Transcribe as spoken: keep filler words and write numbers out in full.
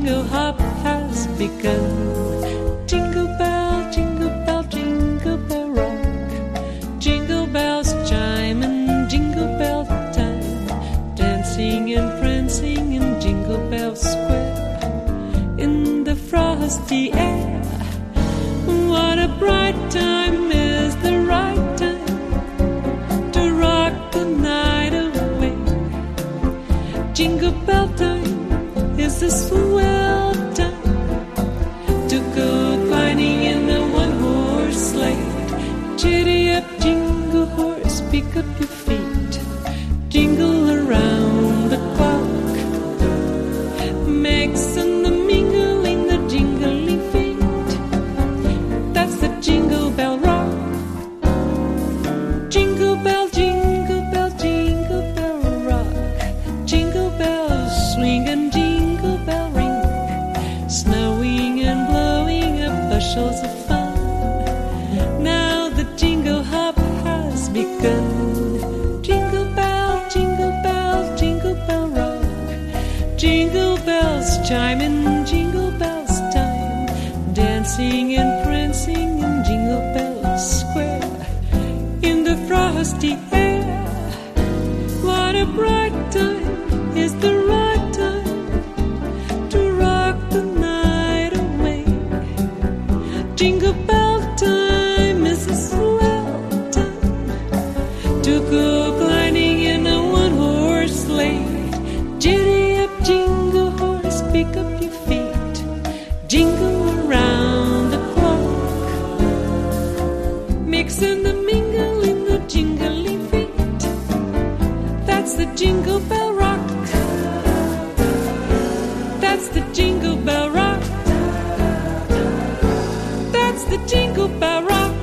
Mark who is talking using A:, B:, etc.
A: jingle hop has begun. Jingle bell, jingle bell, jingle bell rock. Jingle bells chime in Jingle Bell time, dancing and prancing in Jingle Bell Square. In the frosty air, what a bright time is the right time to rock the night away. Jingle bell time is the swell time to go gliding in a one-horse sleigh. Giddy up, jingle horse, pick up your feet, jingle around the clock. Mix and the mingling, the jingling feet, that's the Jingle Bell Rock. Jingle bell, jingle bell, jingle bell rock. Jingle bells swing and jingle bell ring, snowing and blowing up bushels of fun. Now the jingle hop has begun. Jingle bell, jingle bell, jingle bell rock. Jingle bells chime in Jingle Bells time, dancing and prancing in Jingle Bell Square. In the frosty air, what a bright time is the right time to rock the night away. Jingle bell time is a swell time to go gliding in a one-horse sleigh. Giddy up, jingle horse, pick up your feet, jingle around the clock. Mix and the mingle in the jingling feet, that's the Jingle Bell Rock. That's the Jingle Bell Rock. That's the Jingle Bell Rock.